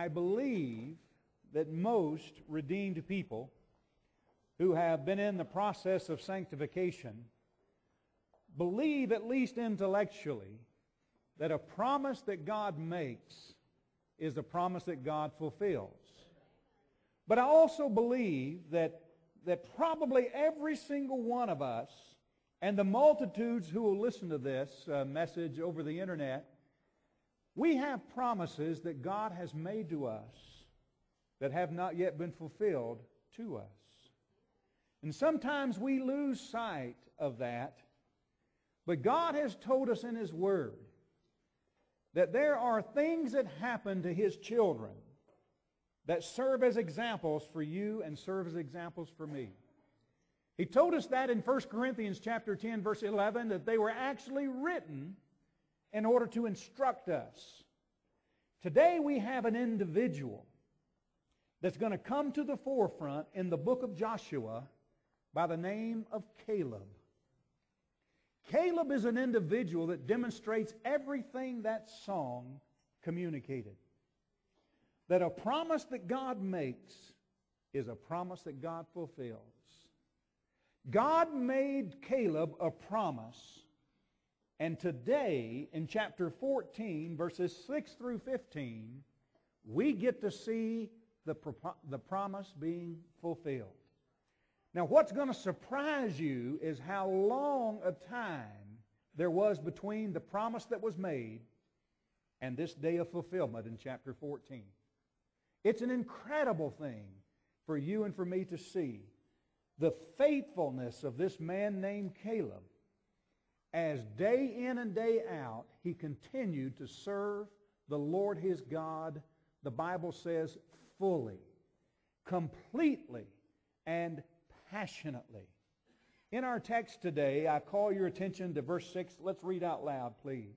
I believe that most redeemed people who have been in the process of sanctification believe, at least intellectually, that a promise that God makes is a promise that God fulfills. But I also believe that probably every single one of us, and the multitudes who will listen to this message over the internet, we have promises that God has made to us that have not yet been fulfilled to us. And sometimes we lose sight of that. But God has told us in His Word that there are things that happen to His children that serve as examples for you and serve as examples for me. He told us that in 1 Corinthians chapter 10, verse 11, that they were actually written in order to instruct us. Today we have an individual that's going to come to the forefront in the book of Joshua by the name of Caleb. Caleb is an individual that demonstrates everything that song communicated. That a promise that God makes is a promise that God fulfills. God made Caleb a promise, and today in chapter 14, verses 6 through 15, we get to see the promise being fulfilled. Now, what's going to surprise you is how long a time there was between the promise that was made and this day of fulfillment in chapter 14. It's an incredible thing for you and for me to see the faithfulness of this man named Caleb. As day in and day out, he continued to serve the Lord his God, the Bible says, fully, completely, and passionately. In our text today, I call your attention to verse 6. Let's read out loud, please.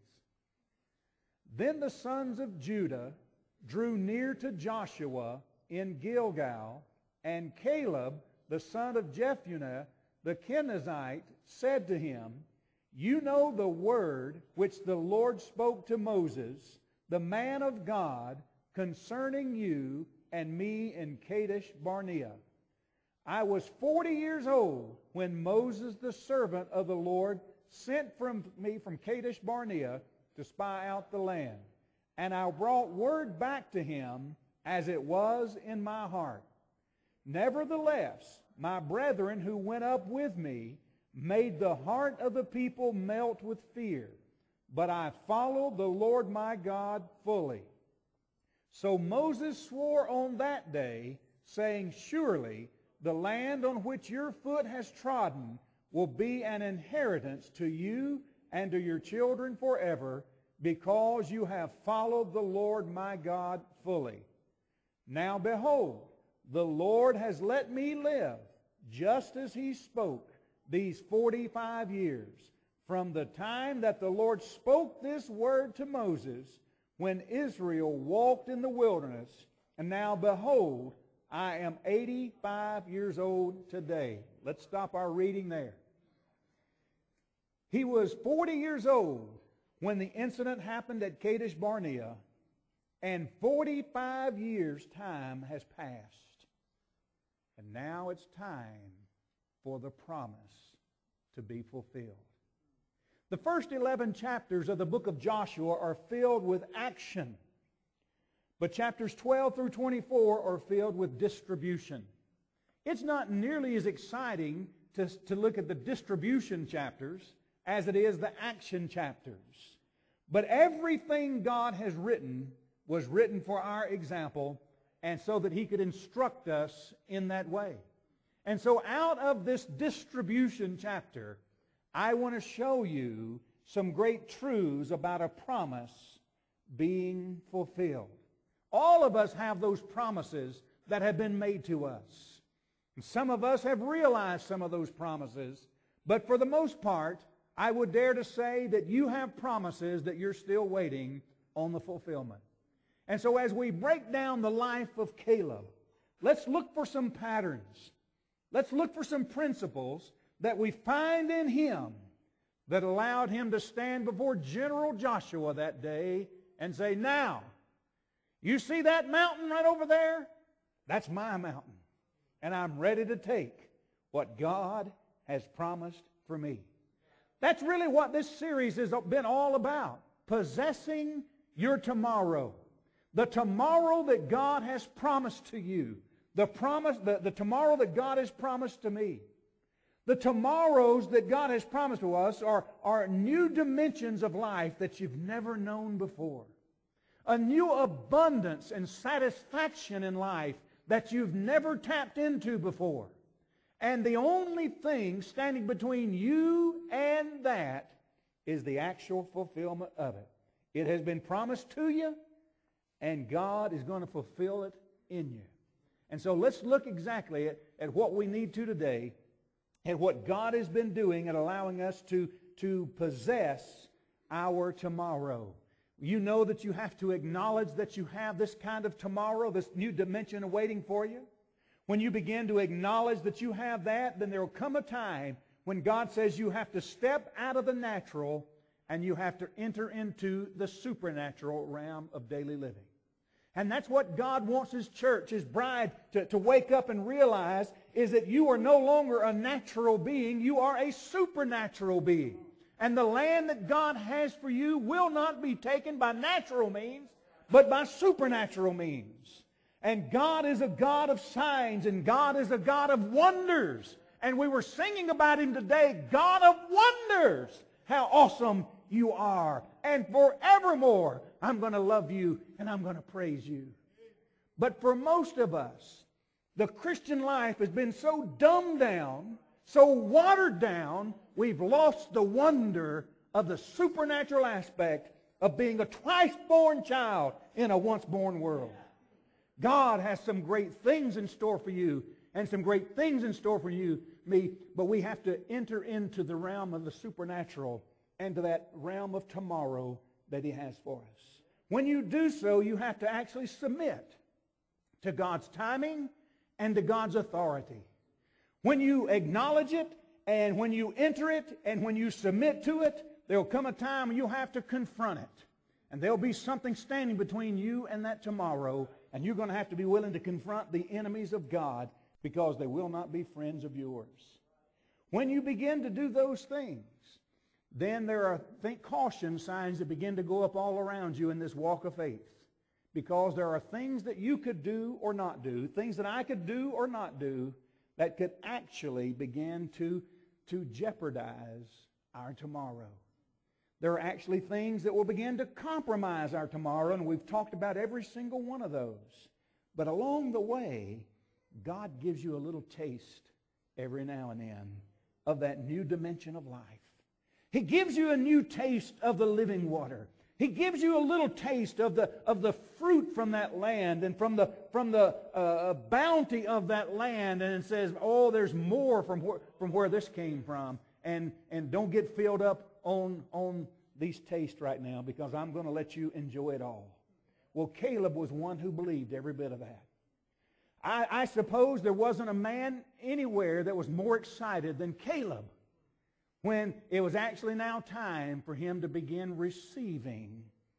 Then the sons of Judah drew near to Joshua in Gilgal, and Caleb, the son of Jephunneh, the Kenizzite, said to him, You know the word which the Lord spoke to Moses, the man of God, concerning you and me in Kadesh Barnea. I was 40 years old when Moses, the servant of the Lord, sent me from Kadesh Barnea to spy out the land. And I brought word back to him as it was in my heart. Nevertheless, my brethren who went up with me made the heart of the people melt with fear. But I followed the Lord my God fully. So Moses swore on that day, saying, Surely the land on which your foot has trodden will be an inheritance to you and to your children forever, because you have followed the Lord my God fully. Now behold, the Lord has let me live, just as He spoke, these 45 years, from the time that the Lord spoke this word to Moses, when Israel walked in the wilderness, and now behold, I am 85 years old today. Let's stop our reading there. He was 40 years old when the incident happened at Kadesh Barnea, and 45 years' time has passed. And now it's time for the promise to be fulfilled. The first 11 chapters of the book of Joshua are filled with action. But chapters 12 through 24 are filled with distribution. It's not nearly as exciting to look at the distribution chapters as it is the action chapters. But everything God has written was written for our example, and so that He could instruct us in that way. And so out of this distribution chapter, I want to show you some great truths about a promise being fulfilled. All of us have those promises that have been made to us. And some of us have realized some of those promises, but for the most part, I would dare to say that you have promises that you're still waiting on the fulfillment. And so as we break down the life of Caleb, let's look for some patterns. Let's look for some principles that we find in him that allowed him to stand before General Joshua that day and say, Now, You see that mountain right over there? That's my mountain. And I'm ready to take what God has promised for me. That's really what this series has been all about. Possessing your tomorrow. The tomorrow that God has promised to you. The tomorrow that God has promised to me. The tomorrows that God has promised to us are new dimensions of life that you've never known before. A new abundance and satisfaction in life that you've never tapped into before. And the only thing standing between you and that is the actual fulfillment of it. It has been promised to you, and God is going to fulfill it in you. And so let's look exactly at what we need to today, and what God has been doing and allowing us to possess our tomorrow. You know that you have to acknowledge that you have this kind of tomorrow, this new dimension awaiting for you. When you begin to acknowledge that you have that, then there will come a time when God says you have to step out of the natural and you have to enter into the supernatural realm of daily living. And that's what God wants His church, His bride, to wake up and realize, is that you are no longer a natural being, you are a supernatural being. And the land that God has for you will not be taken by natural means, but by supernatural means. And God is a God of signs, and God is a God of wonders. And we were singing about Him today, God of wonders, how awesome you are. And forevermore, I'm going to love you and I'm going to praise you. But for most of us, the Christian life has been so dumbed down, so watered down, we've lost the wonder of the supernatural aspect of being a twice-born child in a once-born world. God has some great things in store for you and some great things in store for you, me, but we have to enter into the realm of the supernatural and to that realm of tomorrow that He has for us. When you do so, you have to actually submit to God's timing and to God's authority. When you acknowledge it, and when you enter it, and when you submit to it, there will come a time when you'll have to confront it. And there'll be something standing between you and that tomorrow, and you're going to have to be willing to confront the enemies of God, because they will not be friends of yours. When you begin to do those things, then there are, caution signs that begin to go up all around you in this walk of faith. Because there are things that you could do or not do, things that I could do or not do, that could actually begin to jeopardize our tomorrow. There are actually things that will begin to compromise our tomorrow, and we've talked about every single one of those. But along the way, God gives you a little taste every now and then of that new dimension of life. He gives you a new taste of the living water. He gives you a little taste of the fruit from that land and from the bounty of that land, and it says, oh, there's more from where this came from. And don't get filled up on these tastes right now, because I'm going to let you enjoy it all. Well, Caleb was one who believed every bit of that. I suppose there wasn't a man anywhere that was more excited than Caleb when it was actually now time for him to begin receiving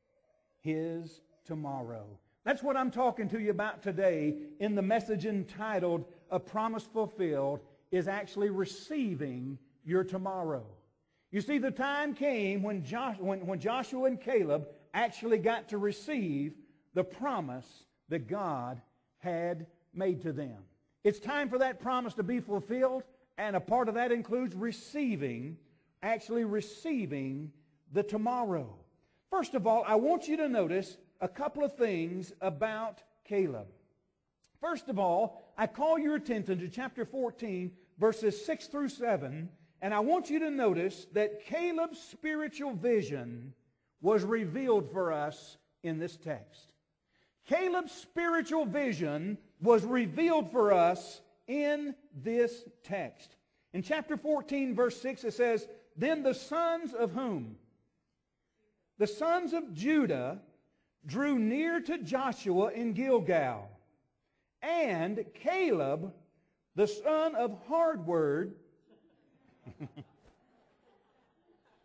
his tomorrow. That's what I'm talking to you about today in the message entitled, A Promise Fulfilled, is actually receiving your tomorrow. You see, the time came when Joshua and Caleb actually got to receive the promise that God had made to them. It's time for that promise to be fulfilled, and a part of that includes actually receiving the tomorrow. First of all, I want you to notice a couple of things about Caleb. First of all, I call your attention to chapter 14, verses 6 through 7, and I want you to notice that Caleb's spiritual vision was revealed for us in this text. Caleb's spiritual vision was revealed for us in this text. In chapter 14, verse 6, it says, Then the sons of whom? The sons of Judah drew near to Joshua in Gilgal, and Caleb, the son of Hardword,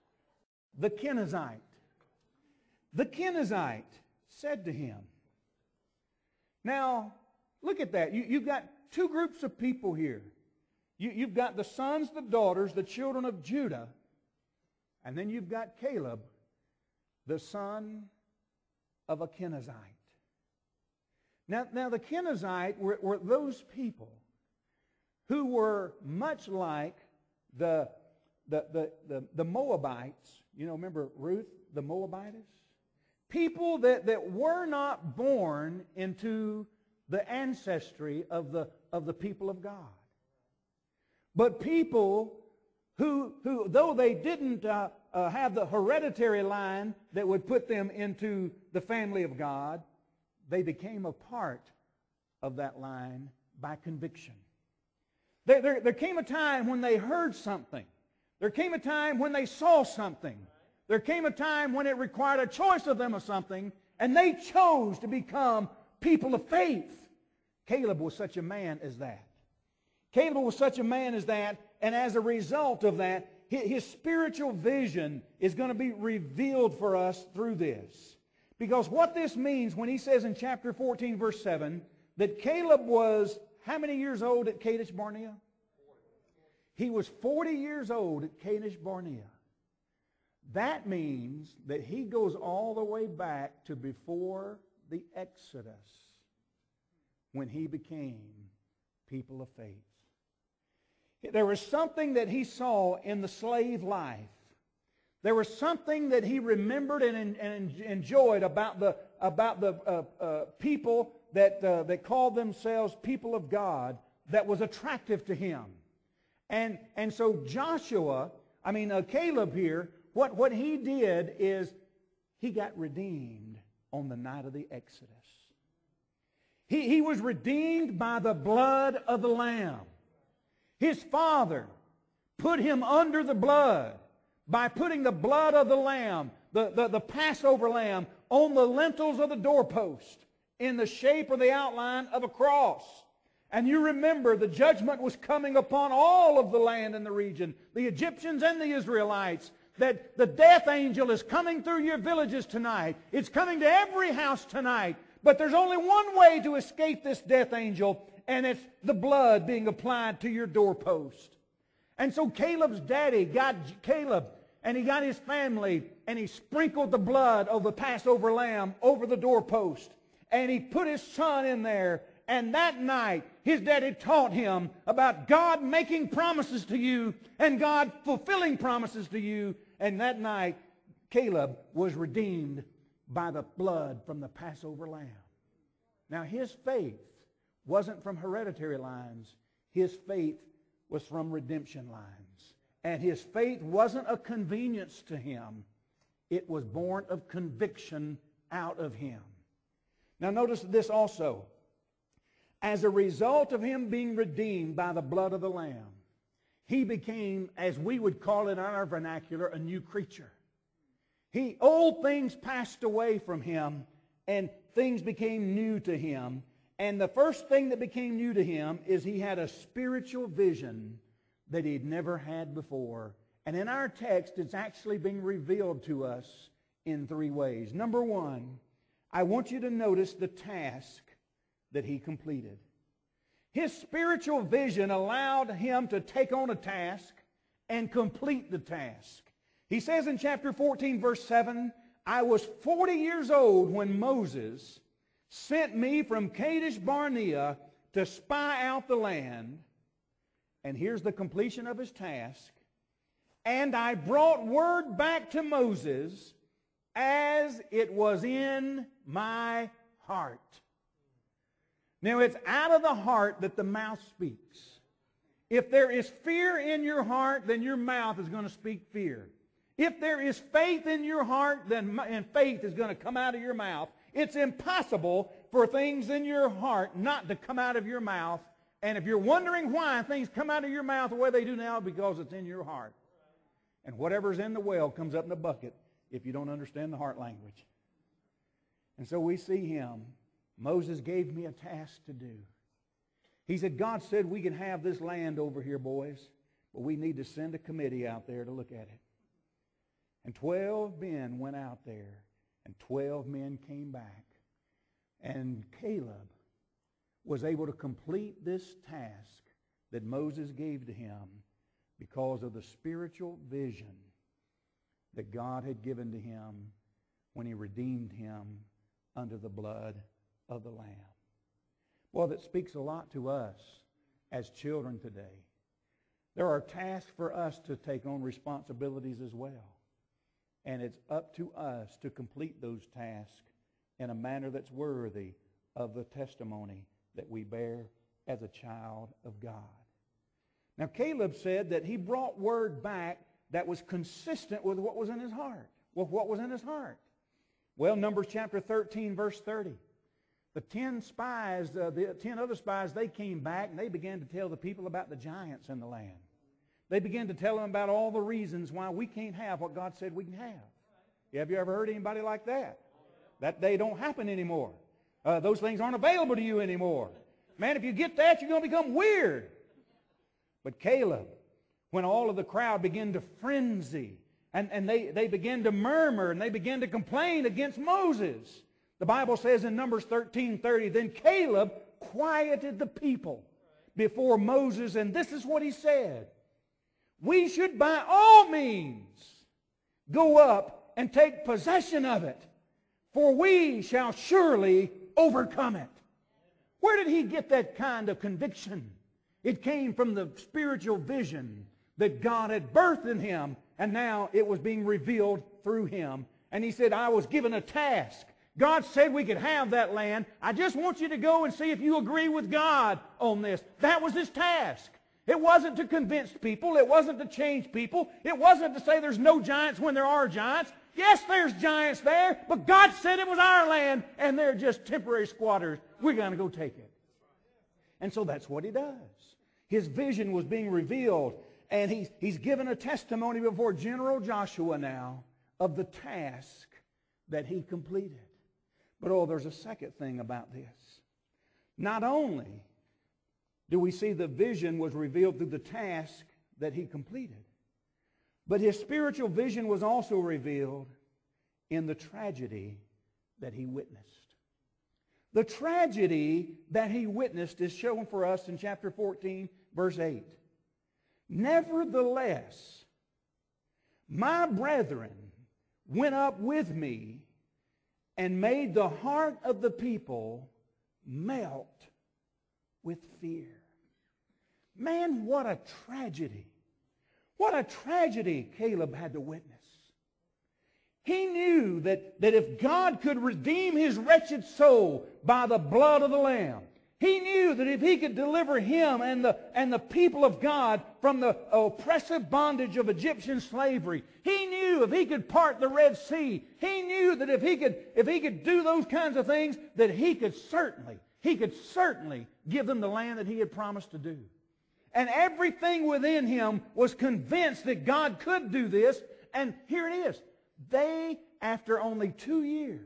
the Kenizzite said to him, Now, look at that. You've got two groups of people here. You've got the sons, the daughters, the children of Judah, and then you've got Caleb, the son of a Kenizzite. Now the Kenizzite were those people who were much like the Moabites. You know, remember Ruth, the Moabitess? People that were not born into the ancestry of the people of God. But people who though they didn't have the hereditary line that would put them into the family of God, they became a part of that line by conviction. There came a time when they heard something. There came a time when they saw something. There came a time when it required a choice of them of something, and they chose to become people of faith. Caleb was such a man as that. Caleb was such a man as that, and as a result of that, his spiritual vision is going to be revealed for us through this. Because what this means when he says in chapter 14, verse 7, that Caleb was how many years old at Kadesh Barnea? He was 40 years old at Kadesh Barnea. That means that he goes all the way back to before the Exodus when he became people of faith. There was something that he saw in the slave life. There was something that he remembered and enjoyed about the people that called themselves people of God that was attractive to him. And so Caleb here, what he did is he got redeemed on the night of the Exodus. He was redeemed by the blood of the Lamb. His father put him under the blood by putting the blood of the lamb, the Passover lamb, on the lintels of the doorpost in the shape or the outline of a cross. And you remember the judgment was coming upon all of the land in the region, the Egyptians and the Israelites, that the death angel is coming through your villages tonight. It's coming to every house tonight. But there's only one way to escape this death angel, and it's the blood being applied to your doorpost. And so Caleb's daddy got Caleb, and he got his family, and he sprinkled the blood of the Passover lamb over the doorpost. And he put his son in there. And that night, his daddy taught him about God making promises to you and God fulfilling promises to you. And that night, Caleb was redeemed by the blood from the Passover lamb. Now, his faith wasn't from hereditary lines. His faith was from redemption lines. And his faith wasn't a convenience to him. It was born of conviction out of him. Now, notice this also. As a result of him being redeemed by the blood of the Lamb, he became, as we would call it in our vernacular, a new creature. Old things passed away from him, and things became new to him. And the first thing that became new to him is he had a spiritual vision that he'd never had before. And in our text, it's actually being revealed to us in three ways. Number one, I want you to notice the task that he completed. His spiritual vision allowed him to take on a task and complete the task. He says in chapter 14, verse 7, I was 40 years old when Moses sent me from Kadesh Barnea to spy out the land. And here's the completion of his task. And I brought word back to Moses as it was in my heart. Now, it's out of the heart that the mouth speaks. If there is fear in your heart, then your mouth is going to speak fear. If there is faith in your heart, then faith is going to come out of your mouth. It's impossible for things in your heart not to come out of your mouth. And if you're wondering why things come out of your mouth the way they do now, because it's in your heart. And whatever's in the well comes up in the bucket if you don't understand the heart language. And so we see him. Moses gave me a task to do. He said, God said we can have this land over here, boys, but we need to send a committee out there to look at it. And 12 men went out there, and 12 men came back. And Caleb was able to complete this task that Moses gave to him because of the spiritual vision that God had given to him when he redeemed him under the blood of the Lamb. Well, that speaks a lot to us as children today. There are tasks for us to take on responsibilities as well. And it's up to us to complete those tasks in a manner that's worthy of the testimony that we bear as a child of God. Now, Caleb said that he brought word back that was consistent with what was in his heart. Well, what was in his heart? Well, Numbers chapter 13, verse 30. The 10 spies, the 10 other spies, they came back and they began to tell the people about the giants in the land. They began to tell them about all the reasons why we can't have what God said we can have. Have you ever heard anybody like that? That they don't happen anymore. Those things aren't available to you anymore. Man, if you get that, you're going to become weird. But Caleb, when all of the crowd began to frenzy, and they began to murmur, and they began to complain against Moses, the Bible says in Numbers 13:30, then Caleb quieted the people before Moses, and this is what he said. We should by all means go up and take possession of it, for we shall surely overcome it. Where did he get that kind of conviction? It came from the spiritual vision that God had birthed in him, and now it was being revealed through him. And he said, I was given a task. God said we could have that land. I just want you to go and see if you agree with God on this. That was his task. It wasn't to convince people. It wasn't to change people. It wasn't to say there's no giants when there are giants. Yes, there's giants there, but God said it was our land, and they're just temporary squatters. We're going to go take it. And so that's what he does. His vision was being revealed, and he's given a testimony before General Joshua now of the task that he completed. But there's a second thing about this. Not only do we see the vision was revealed through the task that he completed, but his spiritual vision was also revealed in the tragedy that he witnessed. The tragedy that he witnessed is shown for us in chapter 14, verse 8. Nevertheless, my brethren went up with me and made the heart of the people melt with fear. Man, what a tragedy. What a tragedy Caleb had to witness. He knew that if God could redeem his wretched soul by the blood of the Lamb, he knew that if he could deliver him and the people of God from the oppressive bondage of Egyptian slavery, he knew if he could part the Red Sea, he knew that if he could do those kinds of things, that he could certainly give them the land that he had promised to do. And everything within him was convinced that God could do this. And here it is. They, after only 2 years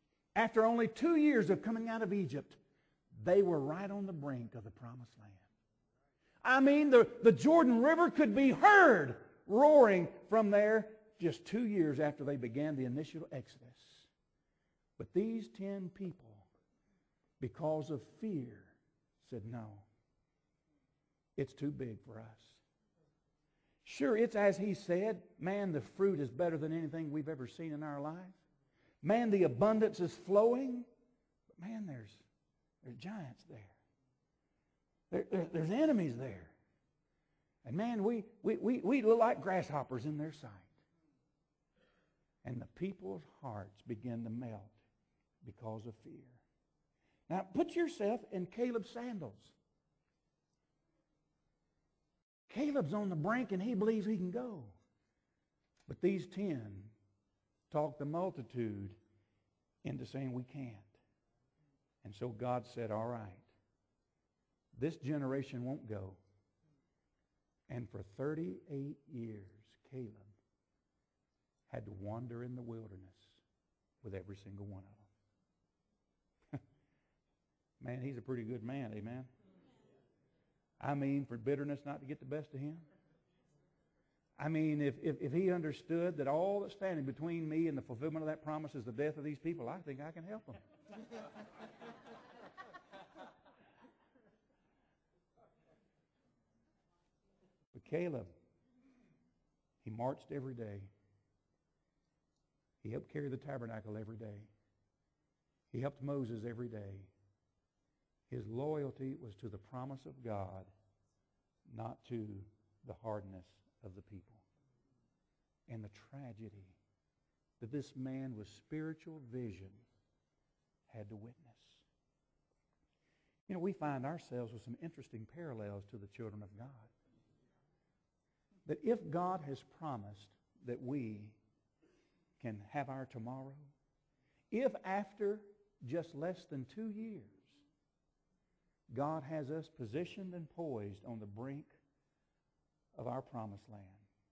of coming out of Egypt, they were right on the brink of the promised land. I mean, the Jordan River could be heard roaring from there just 2 years after they began the initial exodus. But these 10 people, because of fear, said, no, it's too big for us. Sure, it's as he said, man, the fruit is better than anything we've ever seen in our life. Man, the abundance is flowing. But man, there's giants there. There's enemies there. And man, we look like grasshoppers in their sight. And the people's hearts begin to melt because of fear. Now, put yourself in Caleb's sandals. Caleb's on the brink and he believes he can go. But these 10 talked the multitude into saying we can't. And so God said, all right, this generation won't go. And for 38 years, Caleb had to wander in the wilderness with every single one of them. Man, he's a pretty good man, amen? I mean, for bitterness not to get the best of him. I mean, if he understood that all that's standing between me and the fulfillment of that promise is the death of these people, I think I can help them. Caleb, he marched every day. He helped carry the tabernacle every day. He helped Moses every day. His loyalty was to the promise of God, not to the hardness of the people. And the tragedy that this man with spiritual vision had to witness. You know, we find ourselves with some interesting parallels to the children of God. That if God has promised that we can have our tomorrow, if after just less than 2 years, God has us positioned and poised on the brink of our promised land,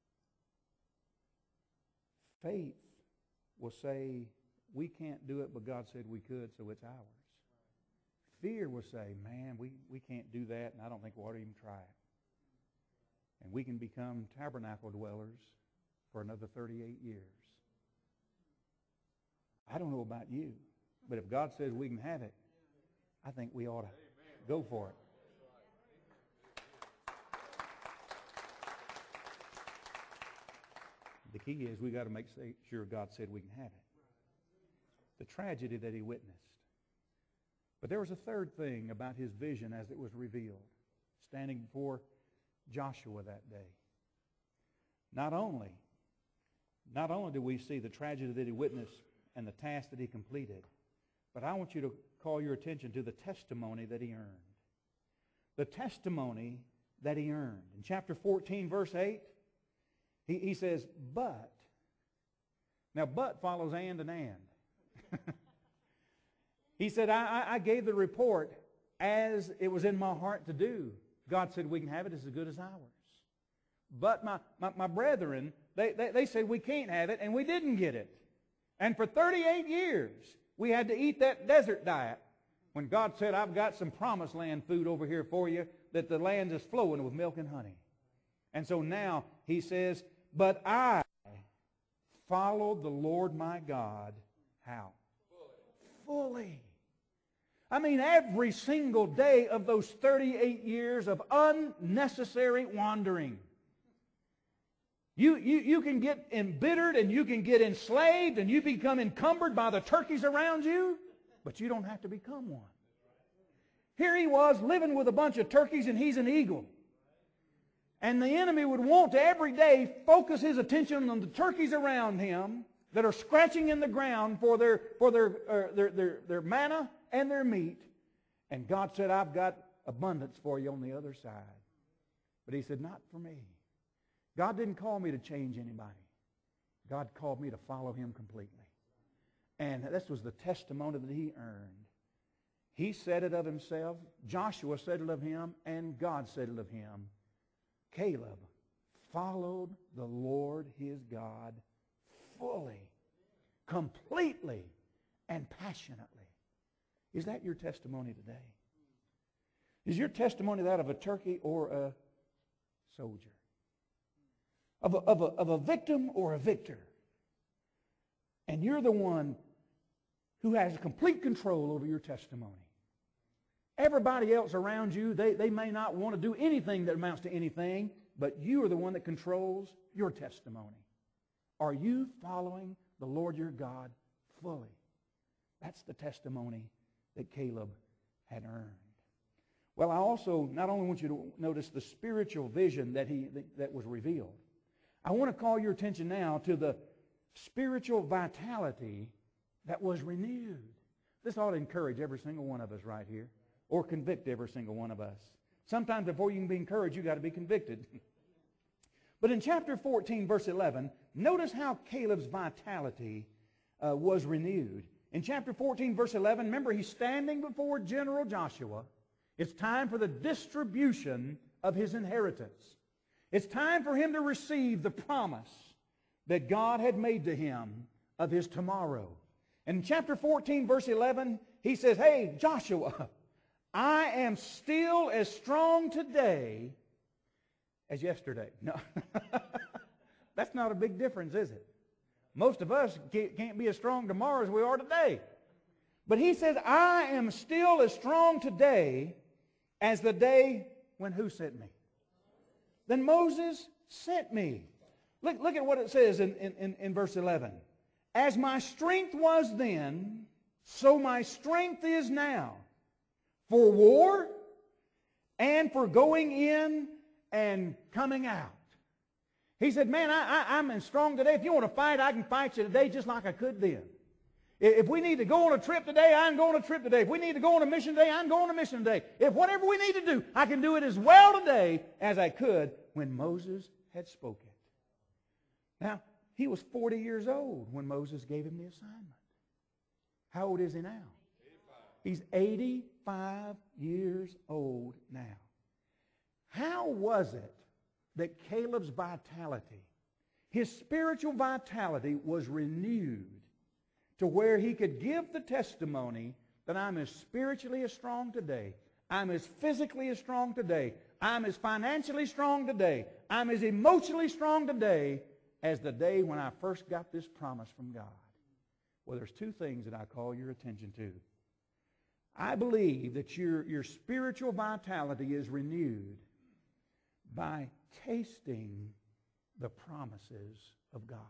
faith will say, we can't do it, but God said we could, so it's ours. Fear will say, man, we can't do that, and I don't think we ought to even try it. And we can become tabernacle dwellers for another 38 years. I don't know about you, but if God says we can have it, I think we ought to go for it. The key is we got to make sure God said we can have it. The tragedy that he witnessed. But there was a third thing about his vision as it was revealed, standing before Joshua that day. Not only do we see the tragedy that he witnessed and the task that he completed, but I want you to call your attention to the testimony that he earned. The testimony that he earned. In chapter 14, verse 8, he says, but. Now, but follows and. He said, I gave the report as it was in my heart to do. God said we can have it as good as ours. But my brethren, they said we can't have it, and we didn't get it. And for 38 years, we had to eat that desert diet when God said, I've got some promised land food over here for you, that the land is flowing with milk and honey. And so now he says, but I followed the Lord my God. How? Fully. I mean, every single day of those 38 years of unnecessary wandering. You can get embittered and you can get enslaved and you become encumbered by the turkeys around you, but you don't have to become one. Here he was living with a bunch of turkeys and he's an eagle. And the enemy would want to every day focus his attention on the turkeys around him that are scratching in the ground for their manna and their meat. And God said, I've got abundance for you on the other side. But he said, not for me. God didn't call me to change anybody. God called me to follow him completely. And this was the testimony that he earned. He said it of himself, Joshua said it of him, and God said it of him. Caleb followed the Lord his God fully, completely, and passionately. Is that your testimony today? Is your testimony that of a turkey or a soldier? Of a victim or a victor? And you're the one who has complete control over your testimony. Everybody else around you, they may not want to do anything that amounts to anything, but you are the one that controls your testimony. Are you following the Lord your God fully? That's the testimony that Caleb had earned. Well, I also not only want you to notice the spiritual vision that was revealed, I want to call your attention now to the spiritual vitality that was renewed. This ought to encourage every single one of us right here, or convict every single one of us. Sometimes before you can be encouraged, you've got to be convicted. But in chapter 14, verse 11, notice how Caleb's vitality was renewed. In chapter 14, verse 11, remember he's standing before General Joshua. It's time for the distribution of his inheritance. It's time for him to receive the promise that God had made to him of his tomorrow. And in chapter 14, verse 11, he says, hey, Joshua, I am still as strong today as yesterday. No, that's not a big difference, is it? Most of us can't be as strong tomorrow as we are today. But he says, I am still as strong today as the day when who sent me? then Moses sent me. Look at what it says in verse 11. As my strength was then, so my strength is now, for war and for going in and coming out. He said, man, I'm strong today. If you want to fight, I can fight you today just like I could then. If we need to go on a trip today, I'm going on a trip today. If we need to go on a mission today, I'm going on a mission today. If whatever we need to do, I can do it as well today as I could when Moses had spoken. Now, he was 40 years old when Moses gave him the assignment. How old is he now? 85. He's 85 years old now. How was it that Caleb's vitality, his spiritual vitality, was renewed to where he could give the testimony that I'm as spiritually as strong today, I'm as physically as strong today, I'm as financially strong today, I'm as emotionally strong today as the day when I first got this promise from God? Well, there's two things that I call your attention to. I believe that your spiritual vitality is renewed by tasting the promises of God.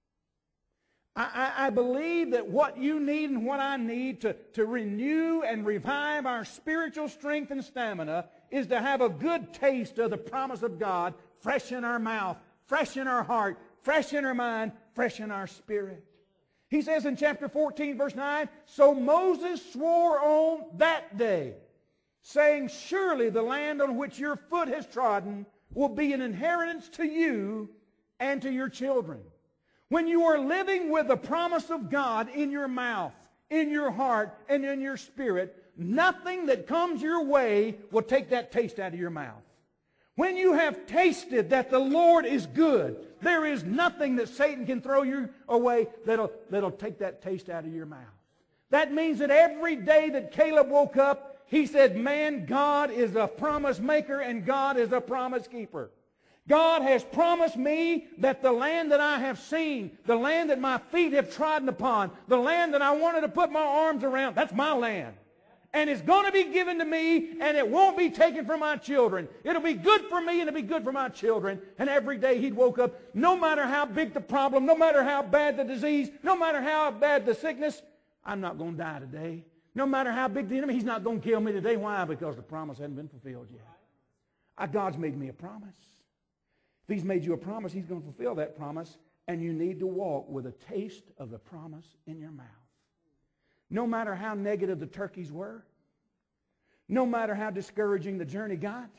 I believe that what you need and what I need to renew and revive our spiritual strength and stamina is to have a good taste of the promise of God fresh in our mouth, fresh in our heart, fresh in our mind, fresh in our spirit. He says in chapter 14, verse 9, so Moses swore on that day, saying, surely the land on which your foot has trodden will be an inheritance to you and to your children. When you are living with the promise of God in your mouth, in your heart, and in your spirit, nothing that comes your way will take that taste out of your mouth. When you have tasted that the Lord is good, there is nothing that Satan can throw you away that'll take that taste out of your mouth. That means that every day that Caleb woke up, he said, man, God is a promise maker and God is a promise keeper. God has promised me that the land that I have seen, the land that my feet have trodden upon, the land that I wanted to put my arms around, that's my land. And it's going to be given to me, and it won't be taken from my children. It'll be good for me, and it'll be good for my children. And every day he'd woke up, no matter how big the problem, no matter how bad the disease, no matter how bad the sickness, I'm not going to die today. No matter how big the enemy, he's not going to kill me today. Why? Because the promise hadn't been fulfilled yet. God's made me a promise. If he's made you a promise, he's going to fulfill that promise, and you need to walk with a taste of the promise in your mouth. No matter how negative the turkeys were, no matter how discouraging the journey got,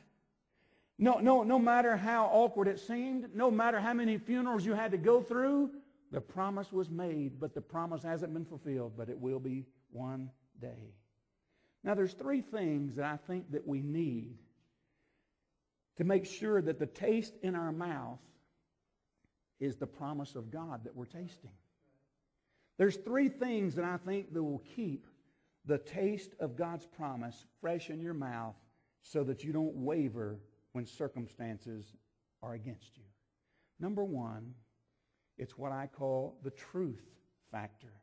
no matter how awkward it seemed, no matter how many funerals you had to go through, the promise was made, but the promise hasn't been fulfilled, but it will be one day. Now, there's three things that I think that we need to make sure that the taste in our mouth is the promise of God that we're tasting. There's three things that I think that will keep the taste of God's promise fresh in your mouth so that you don't waver when circumstances are against you. Number one, it's what I call the truth factor.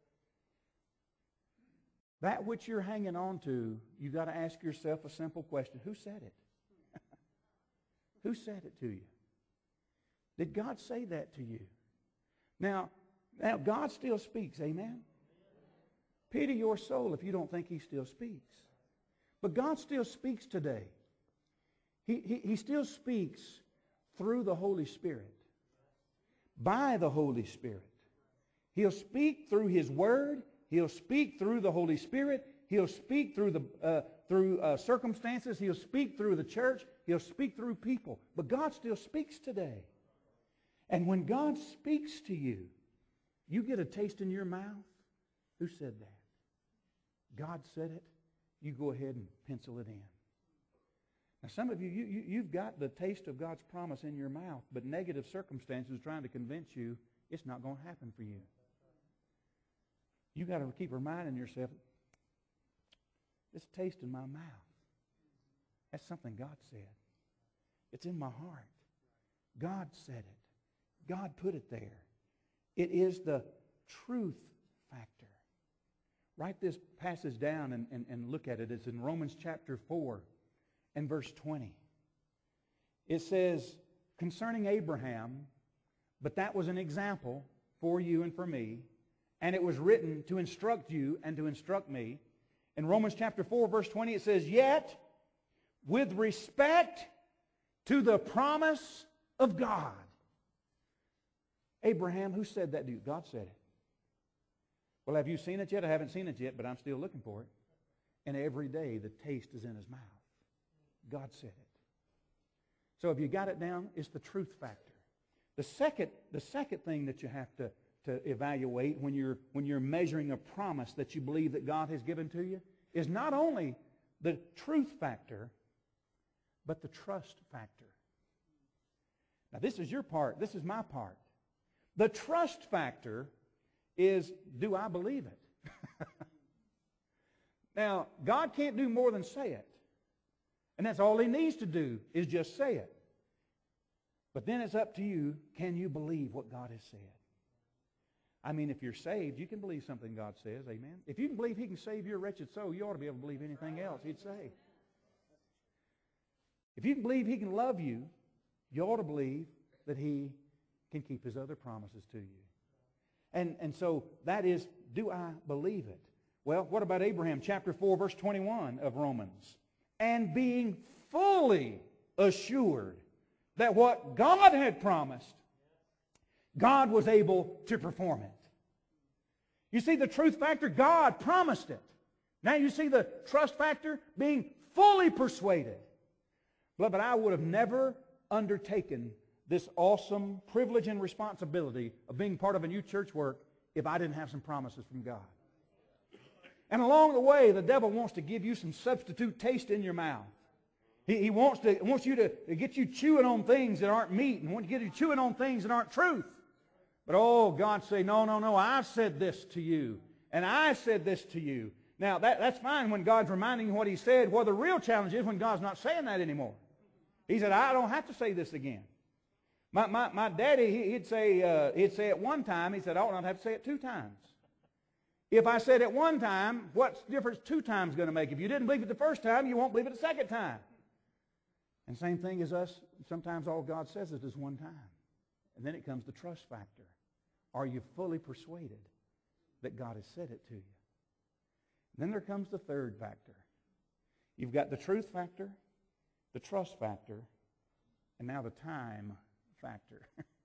That which you're hanging on to, you've got to ask yourself a simple question. Who said it? Who said it to you? Did God say that to you? Now, God still speaks, amen? Pity your soul if you don't think he still speaks. But God still speaks today. He still speaks through the Holy Spirit, by the Holy Spirit. He'll speak through his word. He'll speak through the Holy Spirit. He'll speak through circumstances. He'll speak through the church. He'll speak through people. But God still speaks today. And when God speaks to you, you get a taste in your mouth. Who said that? God said it. You go ahead and pencil it in. Now, some of you've got the taste of God's promise in your mouth, but negative circumstances trying to convince you it's not going to happen for you. You've got to keep reminding yourself, this taste in my mouth, that's something God said. It's in my heart. God said it. God put it there. It is the truth factor. Write this passage down and look at it. It's in Romans chapter 4 and verse 20. It says concerning Abraham, but that was an example for you and for me, and it was written to instruct you and to instruct me. In Romans chapter 4, verse 20, it says, yet with respect to the promise of God. Abraham, who said that to you? God said it. Well, have you seen it yet? I haven't seen it yet, but I'm still looking for it. And every day the taste is in his mouth. God said it. So if you got it down, it's the truth factor. The second thing that you have to evaluate when you're measuring a promise that you believe that God has given to you is not only the truth factor, but the trust factor. Now this is your part. This is my part. The trust factor is, do I believe it? Now, God can't do more than say it. And that's all He needs to do is just say it. But then it's up to you, can you believe what God has said? I mean, if you're saved, you can believe something God says, amen? If you can believe He can save your wretched soul, you ought to be able to believe anything else He'd say. If you can believe He can love you, you ought to believe that He can keep His other promises to you. And so that is, do I believe it? Well, what about Abraham? Chapter 4, verse 21 of Romans. And being fully assured that what God had promised, God was able to perform it. You see the truth factor? God promised it. Now you see the trust factor? Being fully persuaded. But I would have never undertaken this awesome privilege and responsibility of being part of a new church work if I didn't have some promises from God. And along the way, the devil wants to give you some substitute taste in your mouth. He wants you to get you chewing on things that aren't meat and wants to get you chewing on things that aren't truth. But oh, God say, no, I said this to you, and I said this to you. Now, that's fine when God's reminding you what He said. Well, the real challenge is when God's not saying that anymore. He said, I don't have to say this again. My daddy, he'd say it one time. He said, I ought not have to say it 2 times. If I said it 1 time, what's the difference 2 times going to make? If you didn't believe it the first time, you won't believe it the second time. And same thing as us, sometimes all God says is 1 time. And then it comes the trust factor. Are you fully persuaded that God has said it to you? And then there comes the third factor. You've got the truth factor, the trust factor, and now the time factor.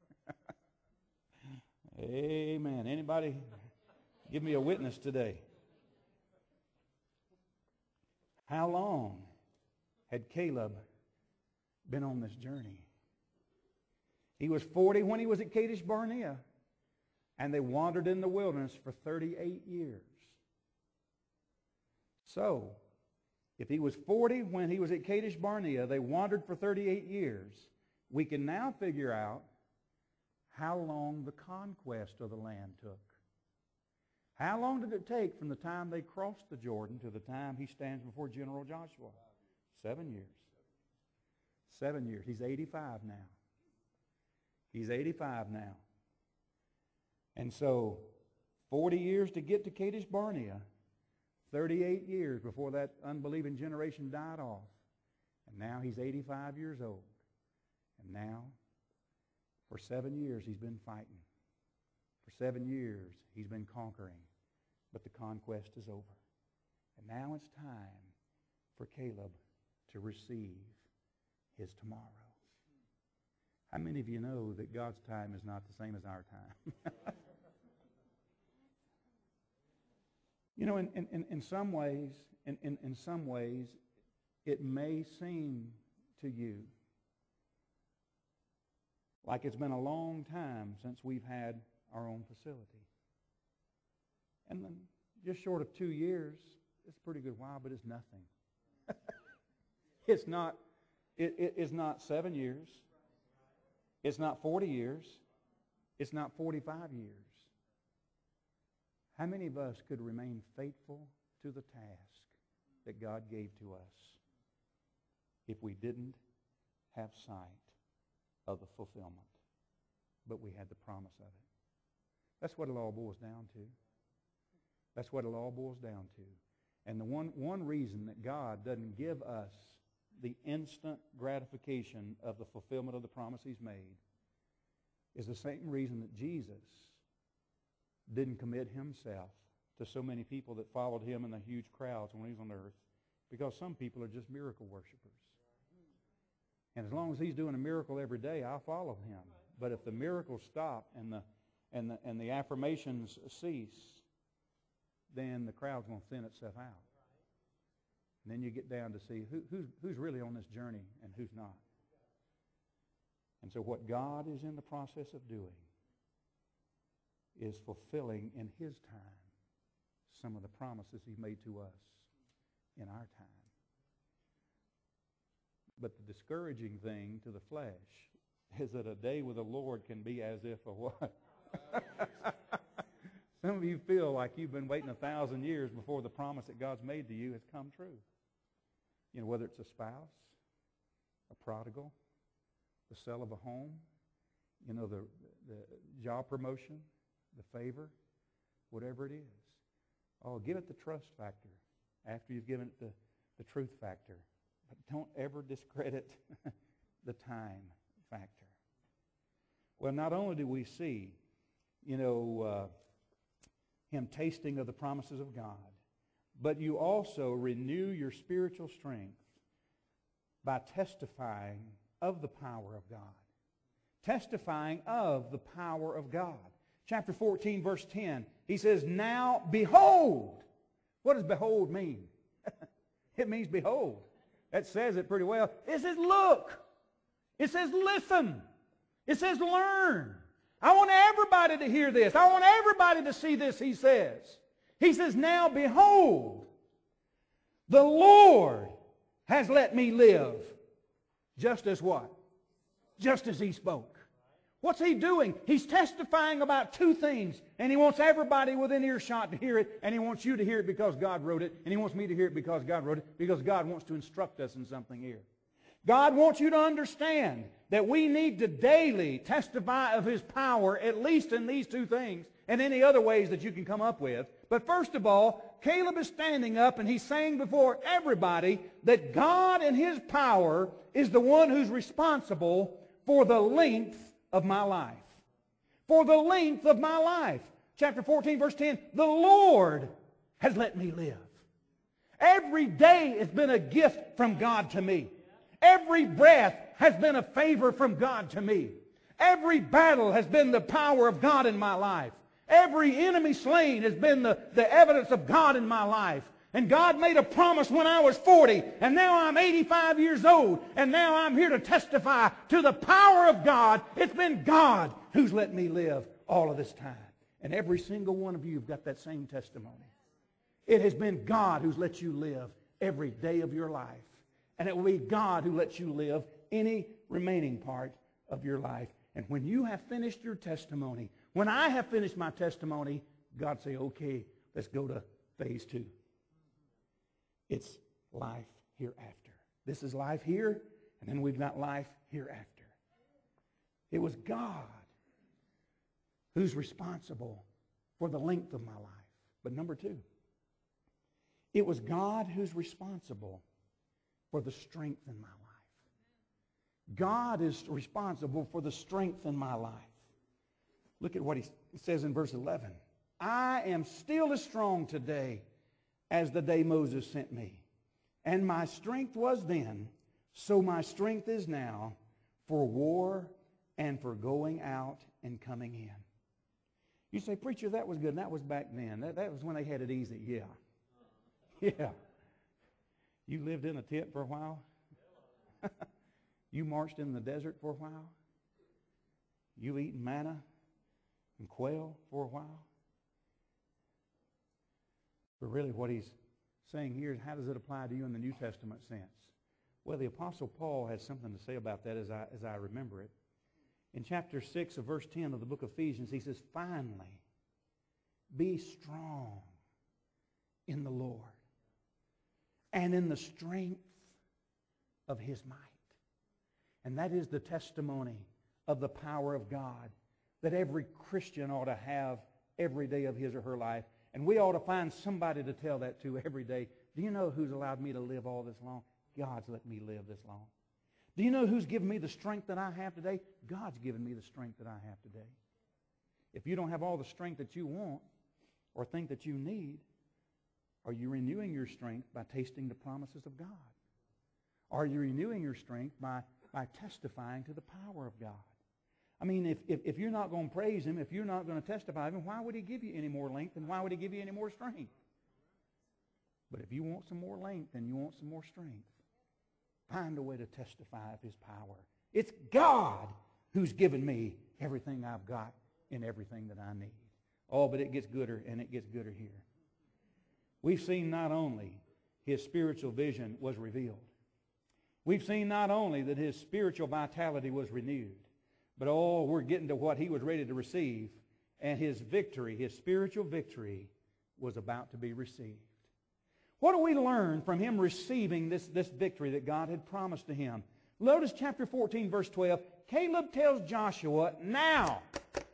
Amen. Anybody give me a witness today? How long had Caleb been on this journey? He was 40 when he was at Kadesh Barnea, and they wandered in the wilderness for 38 years. So, if he was 40 when he was at Kadesh Barnea, they wandered for 38 years, we can now figure out how long the conquest of the land took. How long did it take from the time they crossed the Jordan to the time he stands before General Joshua? 7 years. 7 years. He's 85 now. He's 85 now. And so, 40 years to get to Kadesh Barnea, 38 years before that unbelieving generation died off. And now he's 85 years old. And now, for 7 years, he's been fighting. For 7 years, he's been conquering. But the conquest is over. And now it's time for Caleb to receive his tomorrow. How many of you know that God's time is not the same as our time? You know, in some ways, it may seem to you like it's been a long time since we've had our own facility. And then just short of 2 years, it's a pretty good while, but it's nothing. It's not 7 years. It's not 40 years. It's not 45 years. How many of us could remain faithful to the task that God gave to us if we didn't have sight of the fulfillment, but we had the promise of it? That's what it all boils down to. That's what it all boils down to. And the one reason that God doesn't give us the instant gratification of the fulfillment of the promise He's made is the same reason that Jesus didn't commit Himself to so many people that followed Him in the huge crowds when He was on earth, because some people are just miracle worshipers. And as long as He's doing a miracle every day, I'll follow Him. But if the miracles stop and the affirmations cease, then the crowd's going to thin itself out. And then you get down to see who's really on this journey and who's not. And so what God is in the process of doing is fulfilling in His time some of the promises He made to us in our time. But the discouraging thing to the flesh is that a day with the Lord can be as if a what? Some of you feel like you've been waiting 1,000 years before the promise that God's made to you has come true. You know, whether it's a spouse, a prodigal, the sale of a home, you know, the job promotion, the favor, whatever it is. Oh, give it the trust factor after you've given it the truth factor. But don't ever discredit the time factor. Well, not only do we see, you know, Him tasting of the promises of God, but you also renew your spiritual strength by testifying of the power of God. Testifying of the power of God. Chapter 14, verse 10, He says, now behold. What does behold mean? It means behold. That says it pretty well. It says look. It says listen. It says learn. I want everybody to hear this. I want everybody to see this, He says. He says, now behold, the Lord has let me live. Just as what? Just as He spoke. What's He doing? He's testifying about two things. And He wants everybody within earshot to hear it. And He wants you to hear it because God wrote it. And He wants me to hear it because God wrote it. Because God wants to instruct us in something here. God wants you to understand that we need to daily testify of His power, at least in these two things, and any other ways that you can come up with. But first of all, Caleb is standing up and he's saying before everybody that God in His power is the one who's responsible for the length of my life. For the length of my life. Chapter 14, verse 10, the Lord has let me live. Every day has been a gift from God to me. Every breath has been a favor from God to me. Every battle has been the power of God in my life. Every enemy slain has been the evidence of God in my life. And God made a promise when I was 40, and now I'm 85 years old, and now I'm here to testify to the power of God. It's been God who's let me live all of this time. And every single one of you have got that same testimony. It has been God who's let you live every day of your life. And it will be God who lets you live any remaining part of your life. And when you have finished your testimony, when I have finished my testimony, God say, okay, let's go to phase 2. It's life hereafter. This is life here, and then we've got life hereafter. It was God who's responsible for the length of my life. But number 2, it was God who's responsible for the strength in my life. God is responsible for the strength in my life. Look at what He says in verse 11. I am still as strong today as the day Moses sent me. And my strength was then, so my strength is now for war and for going out and coming in. You say, preacher, that was good. And that was back then. That was when they had it easy. Yeah. Yeah. You lived in a tent for a while? You marched in the desert for a while? You eaten manna and quail for a while? But really what he's saying here is, how does it apply to you in the New Testament sense? Well, the Apostle Paul has something to say about that as I remember it. In chapter 6 of verse 10 of the book of Ephesians, he says, finally, be strong in the Lord and in the strength of His might. And that is the testimony of the power of God that every Christian ought to have every day of his or her life. And we ought to find somebody to tell that to every day. Do you know who's allowed me to live all this long? God's let me live this long. Do you know who's given me the strength that I have today? God's given me the strength that I have today. If you don't have all the strength that you want or think that you need, are you renewing your strength by tasting the promises of God? Are you renewing your strength by testifying to the power of God? I mean, if you're not going to praise Him, if you're not going to testify of Him, why would He give you any more length and why would He give you any more strength? But if you want some more length and you want some more strength, find a way to testify of His power. It's God who's given me everything I've got and everything that I need. Oh, but it gets gooder and it gets gooder here. We've seen not only His spiritual vision was revealed. We've seen not only that His spiritual vitality was renewed, but oh, we're getting to what He was ready to receive, and His victory, His spiritual victory, was about to be received. What do we learn from Him receiving this victory that God had promised to him? Notice chapter 14, verse 12. Caleb tells Joshua, now,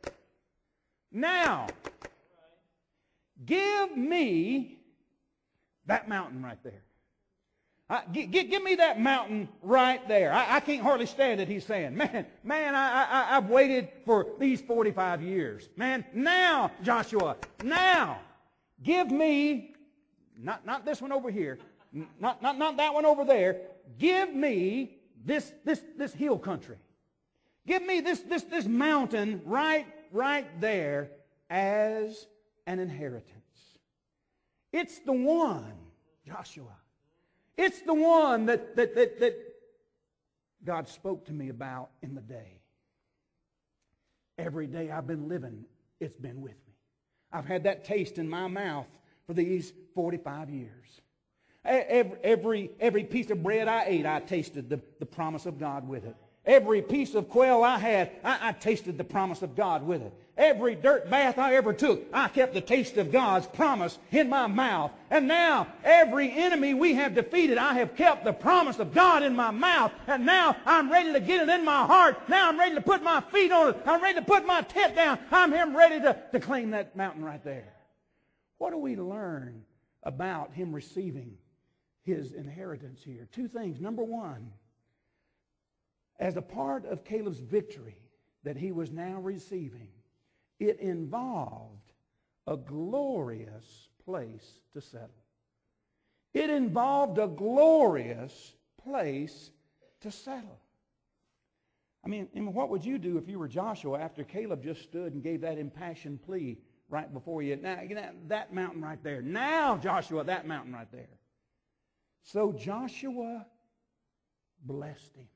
give me that mountain right there. Give me that mountain right there. I can't hardly stand it, he's saying. Man, I've waited for these 45 years. Man, now, Joshua, now, give me, not this one over here, not that one over there. Give me this hill country. Give me this mountain right there as an inheritance. It's the one, Joshua. It's the one that God spoke to me about in the day. Every day I've been living, it's been with me. I've had that taste in my mouth for these 45 years. Every piece of bread I ate, I tasted the promise of God with it. Every piece of quail I had, I tasted the promise of God with it. Every dirt bath I ever took, I kept the taste of God's promise in my mouth. And now, every enemy we have defeated, I have kept the promise of God in my mouth. And now, I'm ready to get it in my heart. Now, I'm ready to put my feet on it. I'm ready to put my tent down. I'm ready to claim that mountain right there. What do we learn about him receiving his inheritance here? Two things. Number one, as a part of Caleb's victory that he was now receiving, it involved a glorious place to settle. It involved a glorious place to settle. I mean, what would you do if you were Joshua after Caleb just stood and gave that impassioned plea right before you? Now, that mountain right there. Now, Joshua, that mountain right there. So Joshua blessed him.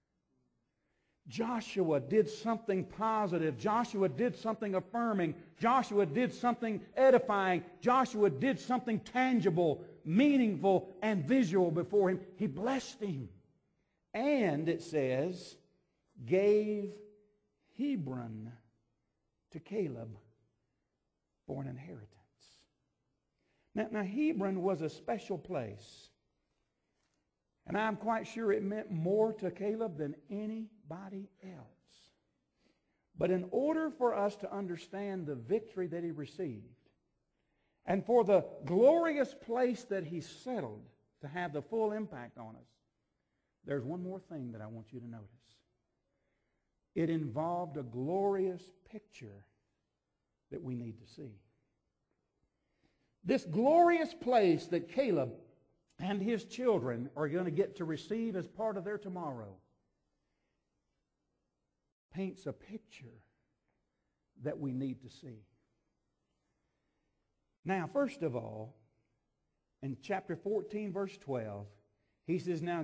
Joshua did something positive. Joshua did something affirming. Joshua did something edifying. Joshua did something tangible, meaningful, and visual before him. He blessed him. And it says, gave Hebron to Caleb for an inheritance. Now Hebron was a special place. And I'm quite sure it meant more to Caleb than anybody else. But in order for us to understand the victory that he received, and for the glorious place that he settled to have the full impact on us, there's one more thing that I want you to notice. It involved a glorious picture that we need to see. This glorious place that Caleb and his children are going to get to receive as part of their tomorrow paints a picture that we need to see. Now, first of all, in chapter 14, verse 12, he says, now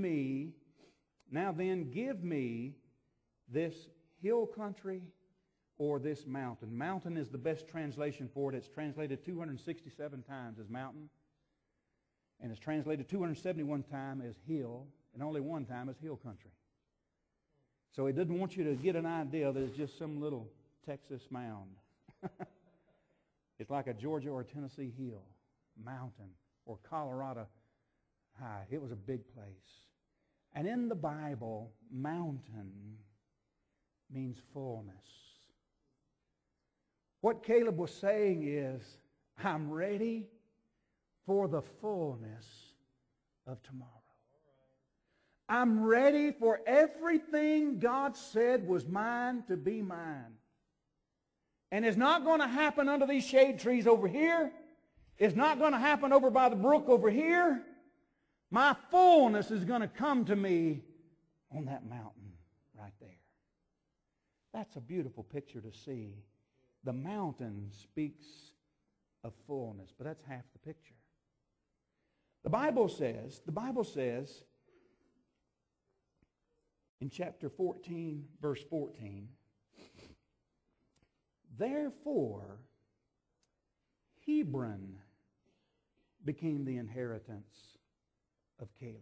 then give me this hill country or this mountain. Mountain is the best translation for it. It's translated 267 times as mountain. And it's translated 271 times as hill, and only one time as hill country. So he doesn't want you to get an idea that it's just some little Texas mound. It's like a Georgia or Tennessee hill, mountain, or Colorado high. It was a big place. And in the Bible, mountain means fullness. What Caleb was saying is, I'm ready for the fullness of tomorrow. I'm ready for everything God said was mine to be mine. And it's not going to happen under these shade trees over here. It's not going to happen over by the brook over here. My fullness is going to come to me on that mountain right there. That's a beautiful picture to see. The mountain speaks of fullness, but that's half the picture. The Bible says in chapter 14, verse 14, therefore Hebron became the inheritance of Caleb.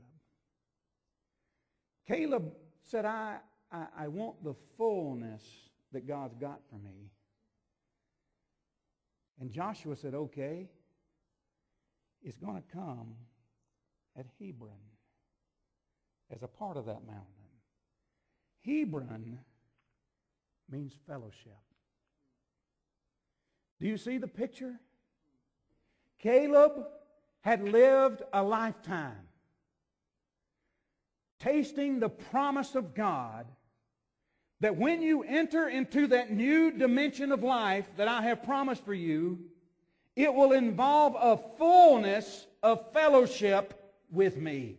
Caleb said, I want the fullness that God's got for me. And Joshua said, okay, it's going to come at Hebron as a part of that mountain. Hebron means fellowship. Do you see the picture? Caleb had lived a lifetime tasting the promise of God that when you enter into that new dimension of life that I have promised for you, it will involve a fullness of fellowship with me.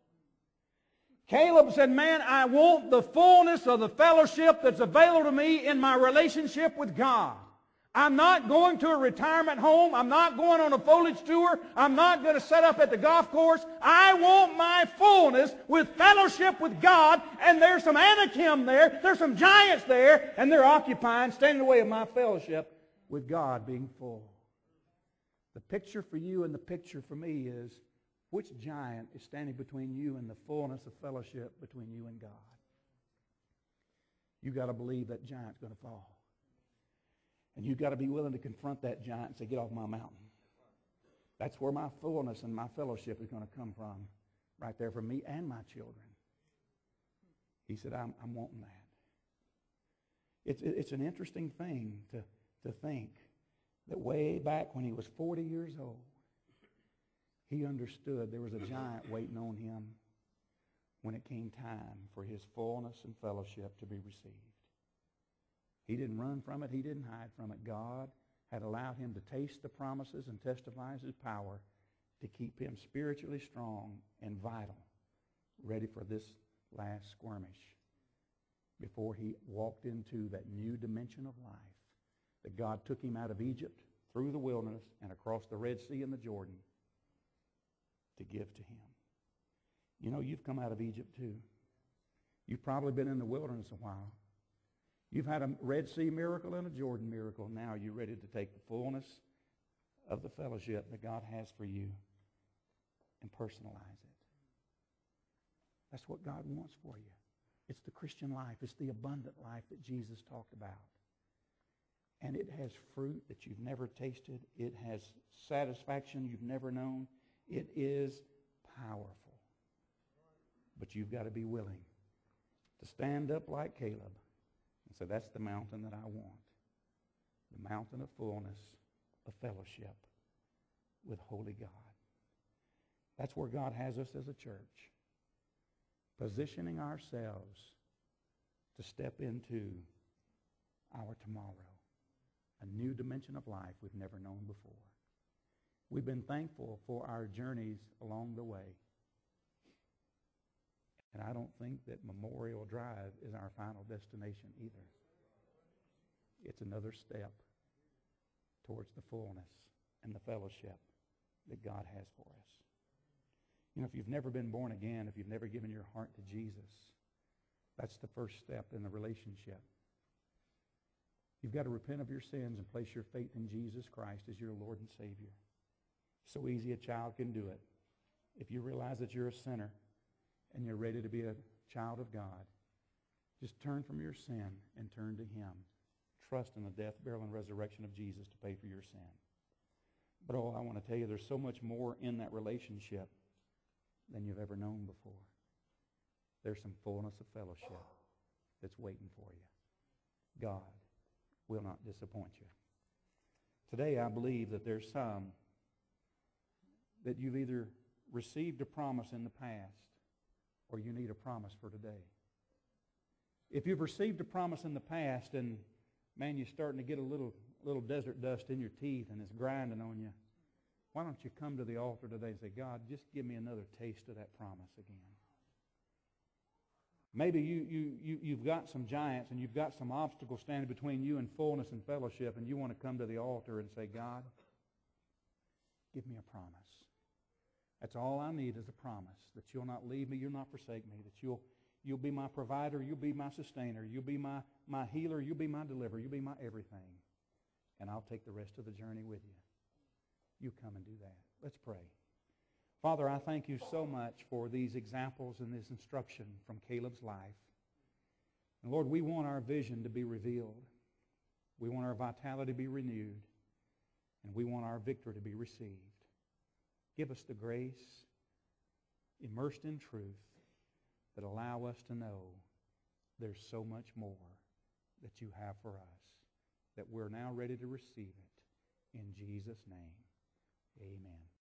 Caleb said, man, I want the fullness of the fellowship that's available to me in my relationship with God. I'm not going to a retirement home. I'm not going on a foliage tour. I'm not going to set up at the golf course. I want my fullness with fellowship with God, and there's some Anakim there. There's some giants there, and they're occupying, standing in the way of my fellowship with God being full. The picture for you and the picture for me is, which giant is standing between you and the fullness of fellowship between you and God? You've got to believe that giant's going to fall. And you've got to be willing to confront that giant and say, get off my mountain. That's where my fullness and my fellowship is going to come from, right there for me and my children. He said, I'm wanting that. It's an interesting thing to think that way back when he was 40 years old, he understood there was a giant waiting on him when it came time for his fullness and fellowship to be received. He didn't run from it. He didn't hide from it. God had allowed him to taste the promises and testify his power to keep him spiritually strong and vital, ready for this last skirmish before he walked into that new dimension of life that God took him out of Egypt, through the wilderness, and across the Red Sea and the Jordan to give to him. You know, you've come out of Egypt too. You've probably been in the wilderness a while. You've had a Red Sea miracle and a Jordan miracle. Now you're ready to take the fullness of the fellowship that God has for you and personalize it. That's what God wants for you. It's the Christian life. It's the abundant life that Jesus talked about. And it has fruit that you've never tasted. It has satisfaction you've never known. It is powerful. But you've got to be willing to stand up like Caleb. So that's the mountain that I want. The mountain of fullness, of fellowship with holy God. That's where God has us as a church. Positioning ourselves to step into our tomorrow. A new dimension of life we've never known before. We've been thankful for our journeys along the way. And I don't think that Memorial Drive is our final destination either. It's another step towards the fullness and the fellowship that God has for us. You know, if you've never been born again, if you've never given your heart to Jesus, that's the first step in the relationship. You've got to repent of your sins and place your faith in Jesus Christ as your Lord and Savior. So easy a child can do it. If you realize that you're a sinner, and you're ready to be a child of God, just turn from your sin and turn to Him. Trust in the death, burial, and resurrection of Jesus to pay for your sin. But I want to tell you, there's so much more in that relationship than you've ever known before. There's some fullness of fellowship that's waiting for you. God will not disappoint you. Today, I believe that there's some that you've either received a promise in the past, or you need a promise for today. If you've received a promise in the past and, man, you're starting to get a little desert dust in your teeth and it's grinding on you, why don't you come to the altar today and say, God, just give me another taste of that promise again. Maybe you've got some giants and you've got some obstacles standing between you and fullness and fellowship, and you want to come to the altar and say, God, give me a promise. That's all I need is a promise that you'll not leave me, you'll not forsake me, that you'll be my provider, you'll be my sustainer, you'll be my healer, you'll be my deliverer, you'll be my everything. And I'll take the rest of the journey with you. You come and do that. Let's pray. Father, I thank you so much for these examples and this instruction from Caleb's life. And Lord, we want our vision to be revealed. We want our vitality to be renewed. And we want our victory to be received. Give us the grace, immersed in truth, that allow us to know there's so much more that you have for us, that we're now ready to receive it. In Jesus' name, amen.